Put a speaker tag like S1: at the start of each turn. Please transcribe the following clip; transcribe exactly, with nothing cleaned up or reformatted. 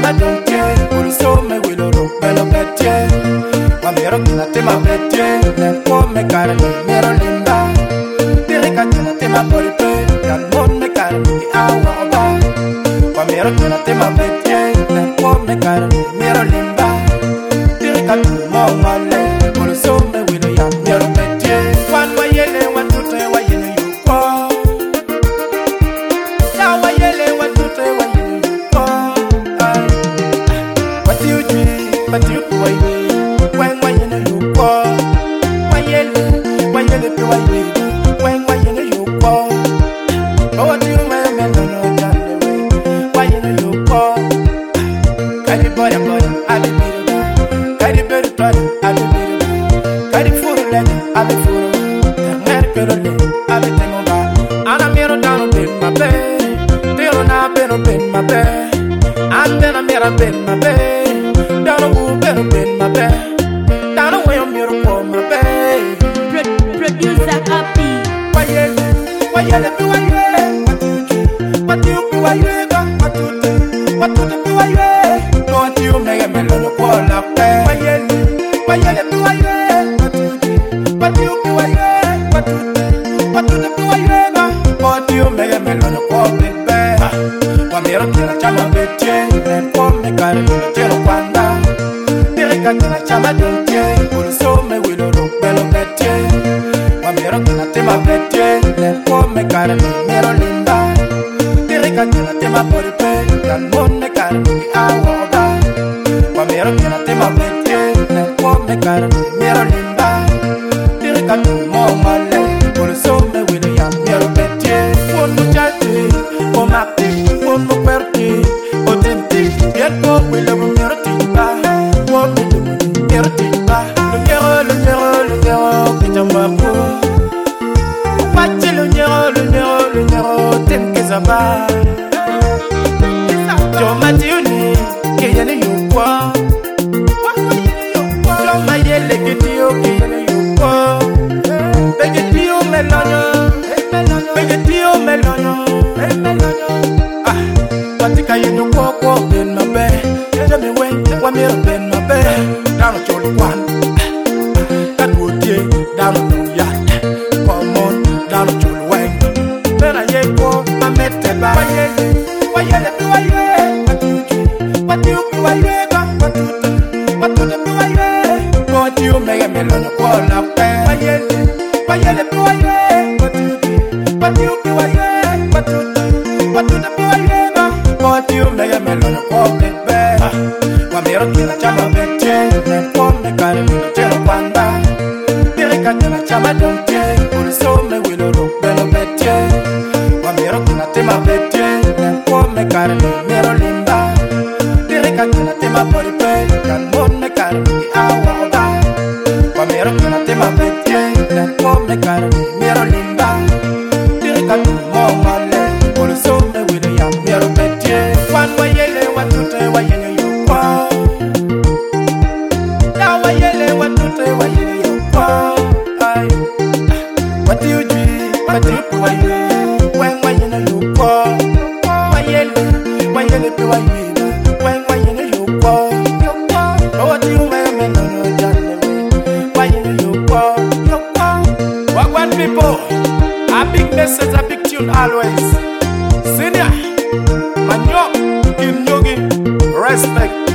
S1: chama donke, pulso me wilo ro pelo betie. Mamero kina tema betie, nen po me cara ni mero linda. Dirika kina tema poripe, yan mon me cara ni awa oba. Mamero kina tema betie, nen po me cara ni mero linda. Dirika kina mo male, pulso me wilo yan mero betie. Wan wa yele wan tute wa yele yuko. Ya wa yele wan tute wa yele yuko. What you do, what you do, why you, when why you know you go, why you, why you do, why you, when why you know you go. Oh, what you man, man, no, no, no, why you know you go. Carry body, body, I be better. Carry better, body, I be better. Carry food, leg, I be food. America, I be them over. And I'm here down in my bed. They don't have been up in my bed. And then I'm here up in my bed. Down a whoop and up in my bed. Down away on me for my bed.
S2: Producer Happy.
S1: Why you, why you let me, why you, what you do, why you go, what you do, what you do, why you go, what you make a melon of all up there. Why you, why you let me, why you, what you do, what you do, why you, what you do, what you do, why you go, what you make a melon of all big bear. Wamero kila chama betie, nen po me kare me tero kwanda. Dirika kila chama donke, pulso me wilo ro pelo betie. Wamero kila tema betie, nen po me kare me mero linda. Dirika kila tema poripe, yan mon me kare me awa oba. Wamero kila tema betie, nen po me kare me mero linda. Dirika kila mo male, pulso me wilo yan mero betie. One muchachi, o makti. One muerte, potente, bien poco y luego me retimba. One me retimba. Lo quiero, lo quiero, lo quiero, que ya me acuerdo. Pache lo quiero, lo quiero, lo quiero, ten que saber. Yo me tiene que ya no yo puedo. Yo me yele que tío que ya no yo puedo. Ve que tío me loño, ve que tío me loño, me loño. Patika yenu kwa kwa ben mabe. Jami wen wa mero ben mabe. Down a choli one. That would ye down a new yacht. Come on, down a choli wen. Then I ye kwa ma mette ba. Why ye, why ye le why ye? What you do, what you do, why ye go? What you do, what you do, why ye? What you make a melon kwa la pe. Why ye, why ye le why ye? What you do, what you do, why ye? What you do, what you do, why ye? What you make a melon of big bear. Wamero kila chama betie, nen po me kare me tero kwanda. Dirika kila chama donke, pulso me wilo ro pelo betie. Wamero kila tema betie, nen po me kare me mero linda. Dirika kila tema poripe, yan mon me kare me awa oba. Wamero kila tema betie, nen po me kare me mero linda. Dirika kila mo male, pulso me wilo yan mero betie. One way yele, one two three, way yele you go. Now way yele, one two three, way yele you go. What do you do? What do you do? Why you? When way yele you go? Why yele? Why yele do? Why you? When way yele you go? Oh, what do you make me no no jale? Why yele you go? You go. What one people? A big message, a big tune always. Senior. Manyo, in yogi, respect.